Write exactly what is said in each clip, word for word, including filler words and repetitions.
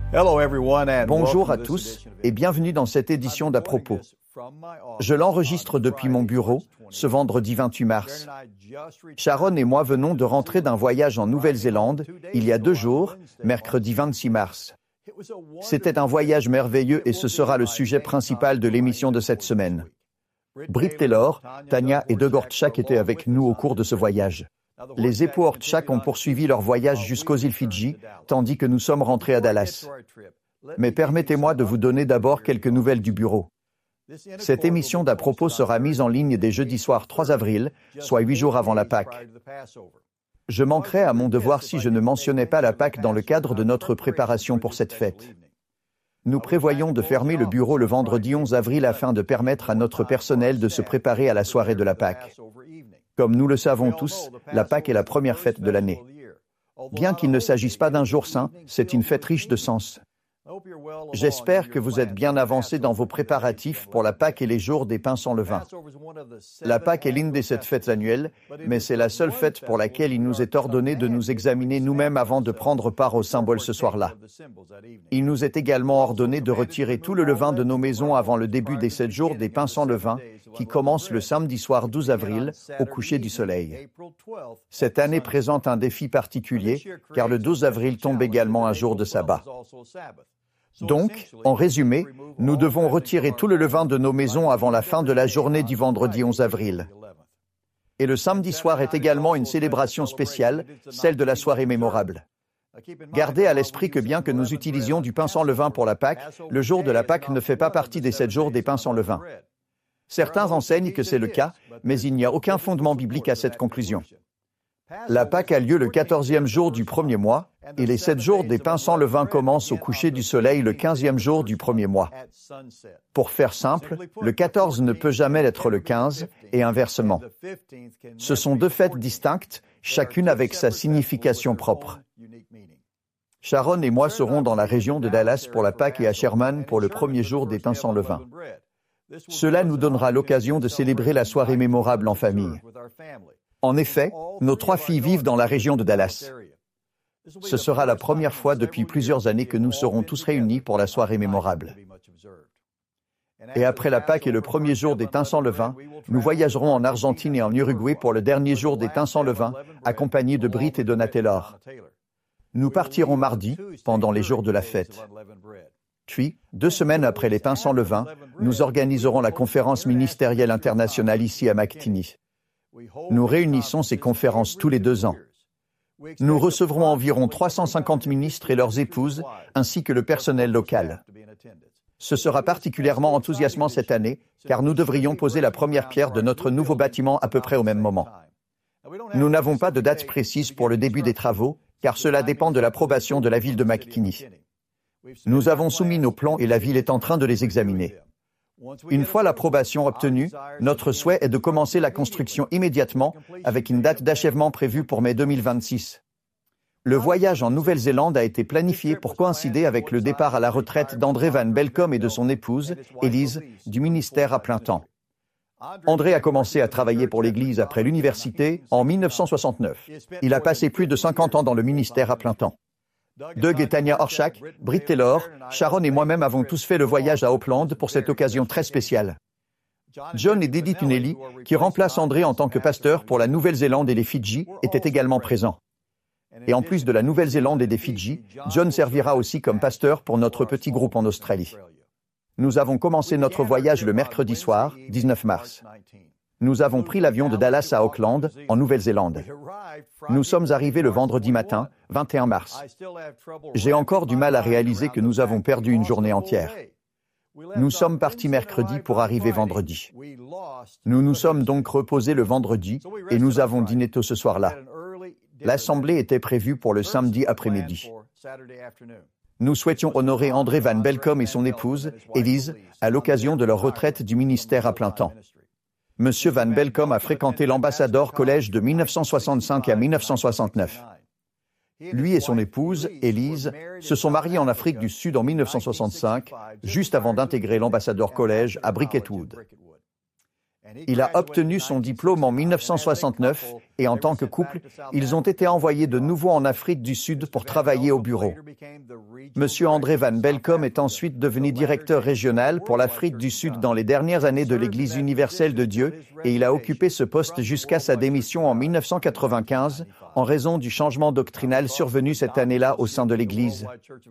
Bonjour à tous et bienvenue dans cette édition d'À propos. Je l'enregistre depuis mon bureau, ce vendredi vingt-huit mars. Sharon et moi venons de rentrer d'un voyage en Nouvelle-Zélande, il y a deux jours, mercredi vingt-six mars. C'était un voyage merveilleux et ce sera le sujet principal de l'émission de cette semaine. Britt Taylor, Tanya et Doug Ortchak étaient avec nous au cours de ce voyage. Les époux Ortchak ont poursuivi leur voyage jusqu'aux îles Fidji, tandis que nous sommes rentrés à Dallas. Mais permettez-moi de vous donner d'abord quelques nouvelles du bureau. Cette émission d'À propos sera mise en ligne dès jeudi soir trois avril, soit huit jours avant la Pâque. Je manquerais à mon devoir si je ne mentionnais pas la Pâque dans le cadre de notre préparation pour cette fête. Nous prévoyons de fermer le bureau le vendredi onze avril afin de permettre à notre personnel de se préparer à la soirée de la Pâque. Comme nous le savons tous, la Pâque est la première fête de l'année. Bien qu'il ne s'agisse pas d'un jour saint, c'est une fête riche de sens. J'espère que vous êtes bien avancés dans vos préparatifs pour la Pâque et les jours des pains sans levain. La Pâque est l'une des sept fêtes annuelles, mais c'est la seule fête pour laquelle il nous est ordonné de nous examiner nous-mêmes avant de prendre part au symbole ce soir-là. Il nous est également ordonné de retirer tout le levain de nos maisons avant le début des sept jours des pains sans levain, qui commencent le samedi soir douze avril, au coucher du soleil. Cette année présente un défi particulier, car le douze avril tombe également un jour de sabbat. Donc, en résumé, nous devons retirer tout le levain de nos maisons avant la fin de la journée du vendredi onze avril. Et le samedi soir est également une célébration spéciale, celle de la soirée mémorable. Gardez à l'esprit que bien que nous utilisions du pain sans levain pour la Pâque, le jour de la Pâque ne fait pas partie des sept jours des pains sans levain. Certains enseignent que c'est le cas, mais il n'y a aucun fondement biblique à cette conclusion. La Pâque a lieu le quatorzième jour du premier mois, et les sept jours des pains sans levain commencent au coucher du soleil le quinzième jour du premier mois. Pour faire simple, le quatorze ne peut jamais être le quinze, et inversement. Ce sont deux fêtes distinctes, chacune avec sa signification propre. Sharon et moi serons dans la région de Dallas pour la Pâque et à Sherman pour le premier jour des pains sans levain. Cela nous donnera l'occasion de célébrer la soirée mémorable en famille. En effet, nos trois filles vivent dans la région de Dallas. Ce sera la première fois depuis plusieurs années que nous serons tous réunis pour la soirée mémorable. Et après la Pâque et le premier jour des pains sans levain, nous voyagerons en Argentine et en Uruguay pour le dernier jour des pains sans levain, accompagnés de Britt et Donna Taylor. Nous partirons mardi, pendant les jours de la fête. Puis, deux semaines après les pains sans levain, nous organiserons la conférence ministérielle internationale ici à McTinney. Nous réunissons ces conférences tous les deux ans. Nous recevrons environ trois cent cinquante ministres et leurs épouses, ainsi que le personnel local. Ce sera particulièrement enthousiasmant cette année, car nous devrions poser la première pierre de notre nouveau bâtiment à peu près au même moment. Nous n'avons pas de date précise pour le début des travaux, car cela dépend de l'approbation de la ville de McKinney. Nous avons soumis nos plans et la ville est en train de les examiner. Une fois l'approbation obtenue, notre souhait est de commencer la construction immédiatement, avec une date d'achèvement prévue pour mai deux mille vingt-six. Le voyage en Nouvelle-Zélande a été planifié pour coïncider avec le départ à la retraite d'André Van Belkom et de son épouse, Élise, du ministère à plein temps. André a commencé à travailler pour l'Église après l'université en mille neuf cent soixante-neuf. Il a passé plus de cinquante ans dans le ministère à plein temps. Doug et Tanya Ortchak, Britt Taylor, Sharon et moi-même avons tous fait le voyage à Auckland pour cette occasion très spéciale. John et Didi Tuneli, qui remplacent André en tant que pasteur pour la Nouvelle-Zélande et les Fidji, étaient également présents. Et en plus de la Nouvelle-Zélande et des Fidji, John servira aussi comme pasteur pour notre petit groupe en Australie. Nous avons commencé notre voyage le mercredi soir, dix-neuf mars. Nous avons pris l'avion de Dallas à Auckland, en Nouvelle-Zélande. Nous sommes arrivés le vendredi matin, vingt et un mars. J'ai encore du mal à réaliser que nous avons perdu une journée entière. Nous sommes partis mercredi pour arriver vendredi. Nous nous sommes donc reposés le vendredi et nous avons dîné tôt ce soir-là. L'assemblée était prévue pour le samedi après-midi. Nous souhaitions honorer André Van Belkom et son épouse, Élise, à l'occasion de leur retraite du ministère à plein temps. Monsieur Van Belkom a fréquenté l'Ambassador College de mille neuf cent soixante-cinq à mille neuf cent soixante-neuf. Lui et son épouse, Élise, se sont mariés en Afrique du Sud en mille neuf cent soixante-cinq, juste avant d'intégrer l'Ambassador College à Bricketwood. Il a obtenu son diplôme en mille neuf cent soixante-neuf et en tant que couple, ils ont été envoyés de nouveau en Afrique du Sud pour travailler au bureau. Monsieur André Van Belkom est ensuite devenu directeur régional pour l'Afrique du Sud dans les dernières années de l'Église universelle de Dieu et il a occupé ce poste jusqu'à sa démission en mille neuf cent quatre-vingt-quinze en raison du changement doctrinal survenu cette année-là au sein de l'Église.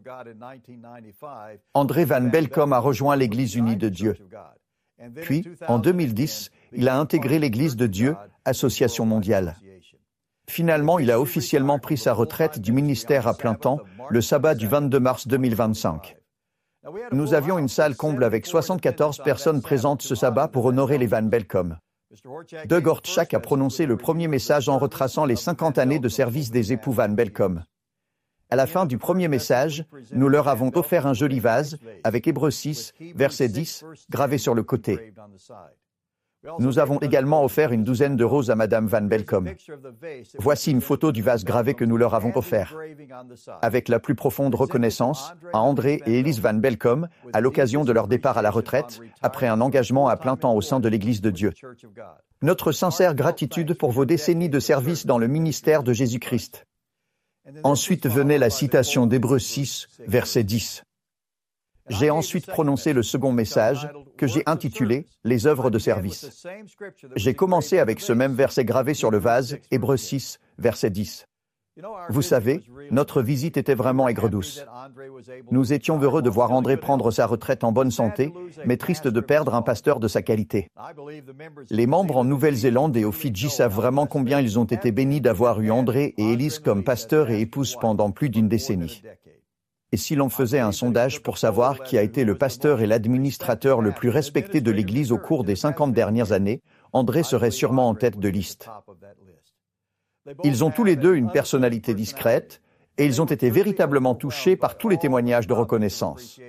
André Van Belkom a rejoint l'Église unie de Dieu. Puis, en deux mille dix, il a intégré l'Église de Dieu, Association mondiale. Finalement, il a officiellement pris sa retraite du ministère à plein temps, le sabbat du vingt-deux mars deux mille vingt-cinq. Nous avions une salle comble avec soixante-quatorze personnes présentes ce sabbat pour honorer les Van Belkom. Doug Ortschak a prononcé le premier message en retraçant les cinquante années de service des époux Van Belkom. À la fin du premier message, nous leur avons offert un joli vase avec Hébreux six, verset dix, gravé sur le côté. Nous avons également offert une douzaine de roses à Madame Van Belkom. Voici une photo du vase gravé que nous leur avons offert. Avec la plus profonde reconnaissance à André et Elise Van Belkom à l'occasion de leur départ à la retraite, après un engagement à plein temps au sein de l'Église de Dieu. Notre sincère gratitude pour vos décennies de service dans le ministère de Jésus-Christ. Ensuite venait la citation d'Hébreux six, verset dix. J'ai ensuite prononcé le second message, que j'ai intitulé « Les œuvres de service ». J'ai commencé avec ce même verset gravé sur le vase, Hébreux six, verset dix. Vous savez, notre visite était vraiment aigre-douce. Nous étions heureux de voir André prendre sa retraite en bonne santé, mais triste de perdre un pasteur de sa qualité. Les membres en Nouvelle-Zélande et aux Fidji savent vraiment combien ils ont été bénis d'avoir eu André et Élise comme pasteurs et épouses pendant plus d'une décennie. Et si l'on faisait un sondage pour savoir qui a été le pasteur et l'administrateur le plus respecté de l'Église au cours des cinquante dernières années, André serait sûrement en tête de liste. Ils ont tous les deux une personnalité discrète et ils ont été véritablement touchés par tous les témoignages de reconnaissance.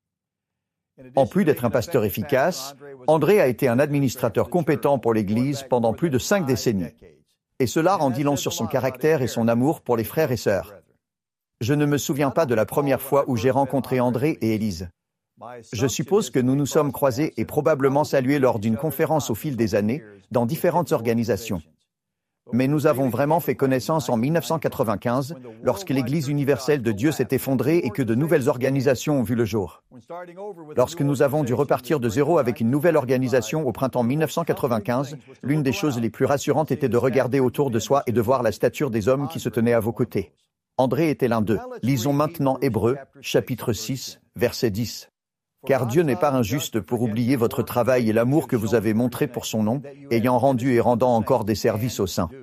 En plus d'être un pasteur efficace, André a été un administrateur compétent pour l'Église pendant plus de cinq décennies. Et cela en dit long sur son caractère et son amour pour les frères et sœurs. Je ne me souviens pas de la première fois où j'ai rencontré André et Élise. Je suppose que nous nous sommes croisés et probablement salués lors d'une conférence au fil des années, dans différentes organisations. Mais nous avons vraiment fait connaissance en mille neuf cent quatre-vingt-quinze, lorsque l'Église universelle de Dieu s'est effondrée et que de nouvelles organisations ont vu le jour. Lorsque nous avons dû repartir de zéro avec une nouvelle organisation au printemps mille neuf cent quatre-vingt-quinze, l'une des choses les plus rassurantes était de regarder autour de soi et de voir la stature des hommes qui se tenaient à vos côtés. André était l'un d'eux. Lisons maintenant Hébreux, chapitre six, verset dix. Car Dieu n'est pas injuste pour oublier votre travail et l'amour que vous avez montré pour son nom, ayant rendu et rendant encore des services aux saints.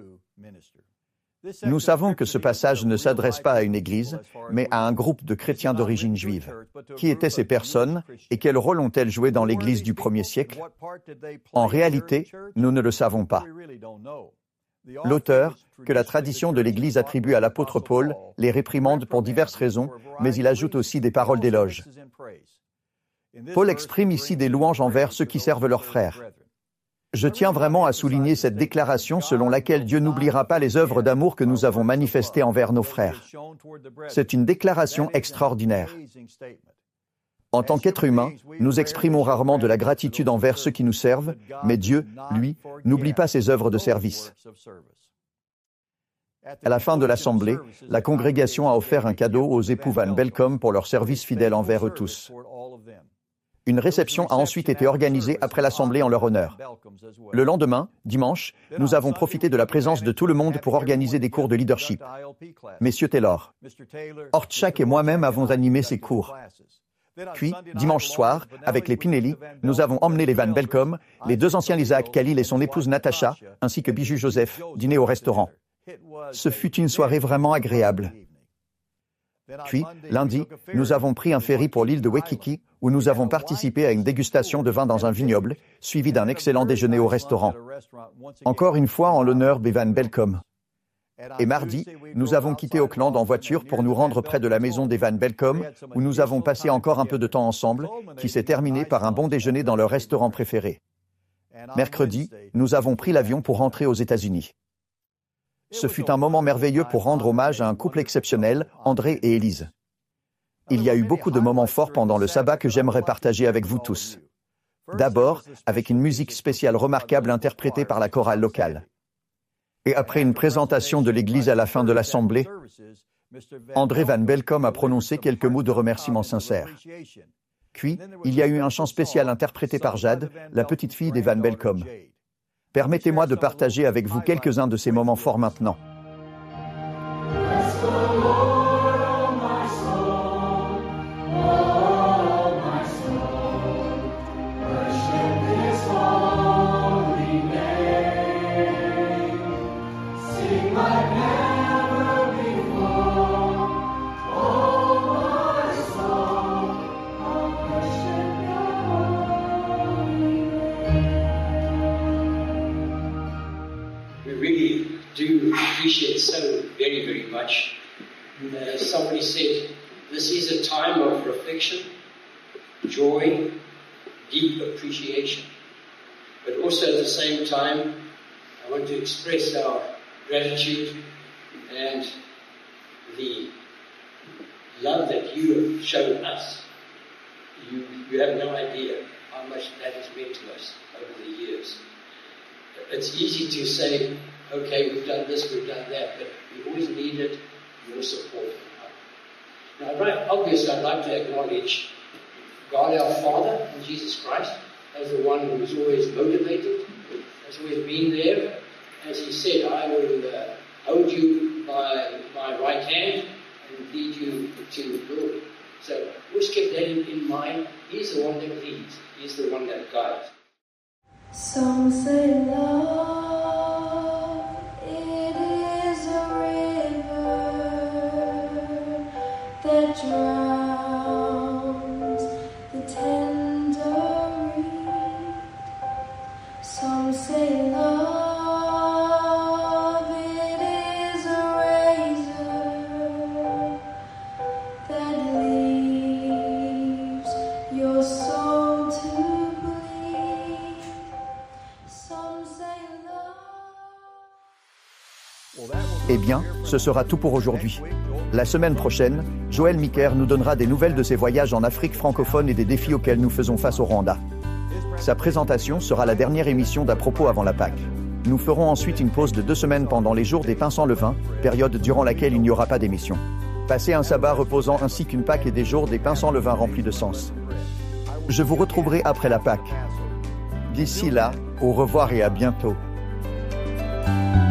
Nous savons que ce passage ne s'adresse pas à une église, mais à un groupe de chrétiens d'origine juive. Qui étaient ces personnes et quel rôle ont-elles joué dans l'église du premier siècle? En réalité, nous ne le savons pas. L'auteur, que la tradition de l'Église attribue à l'apôtre Paul, les réprimande pour diverses raisons, mais il ajoute aussi des paroles d'éloge. Paul exprime ici des louanges envers ceux qui servent leurs frères. Je tiens vraiment à souligner cette déclaration selon laquelle Dieu n'oubliera pas les œuvres d'amour que nous avons manifestées envers nos frères. C'est une déclaration extraordinaire. En tant qu'être humain, nous exprimons rarement de la gratitude envers ceux qui nous servent, mais Dieu, lui, n'oublie pas ses œuvres de service. À la fin de l'assemblée, la congrégation a offert un cadeau aux époux Van Belkom pour leur service fidèle envers eux tous. Une réception a ensuite été organisée après l'assemblée en leur honneur. Le lendemain, dimanche, nous avons profité de la présence de tout le monde pour organiser des cours de leadership. Messieurs Taylor, Ortschak et moi-même avons animé ces cours. Puis, dimanche soir, avec les Pinelli, nous avons emmené les Van Belkom, les deux anciens Isaac Khalil et son épouse Natacha, ainsi que Bijou Joseph, dîner au restaurant. Ce fut une soirée vraiment agréable. Puis, lundi, nous avons pris un ferry pour l'île de Waikiki, où nous avons participé à une dégustation de vin dans un vignoble, suivi d'un excellent déjeuner au restaurant. Encore une fois en l'honneur des Van Belkom. Et mardi, nous avons quitté Auckland en voiture pour nous rendre près de la maison des Van Belkom, où nous avons passé encore un peu de temps ensemble, qui s'est terminé par un bon déjeuner dans leur restaurant préféré. Mercredi, nous avons pris l'avion pour rentrer aux États-Unis. Ce fut un moment merveilleux pour rendre hommage à un couple exceptionnel, André et Élise. Il y a eu beaucoup de moments forts pendant le sabbat que j'aimerais partager avec vous tous. D'abord, avec une musique spéciale remarquable interprétée par la chorale locale. Et après une présentation de l'Église à la fin de l'Assemblée, André Van Belkom a prononcé quelques mots de remerciement sincères. Puis, il y a eu un chant spécial interprété par Jade, la petite fille des Van Belkom. Permettez-moi de partager avec vous quelques-uns de ces moments forts maintenant. Appreciate so very, very much. Uh, somebody said, this is a time of reflection, joy, deep appreciation. But also at the same time, I want to express our gratitude and the love that you have shown us. You, you have no idea how much that has meant to us over the years. It's easy to say, okay, we've done this, we've done that, but we always needed your support. Now, right, obviously, I'd like to acknowledge God our Father and Jesus Christ as the one who's always motivated, has always been there. As he said, I will uh, hold you by my right hand and lead you to glory. So always keep that in, in mind. He's the one that leads. He's the one that guides. Some say love. That drowns the tender reed. Some say love, it is a razor that leaves your soul to bleed. Some say love. Eh bien, ce sera tout pour aujourd'hui. La semaine prochaine, Joël Miker nous donnera des nouvelles de ses voyages en Afrique francophone et des défis auxquels nous faisons face au Rwanda. Sa présentation sera la dernière émission d'À propos avant la Pâque. Nous ferons ensuite une pause de deux semaines pendant les jours des pains sans levain, période durant laquelle il n'y aura pas d'émission. Passez un sabbat reposant ainsi qu'une Pâque et des jours des pains sans levain remplis de sens. Je vous retrouverai après la Pâque. D'ici là, au revoir et à bientôt.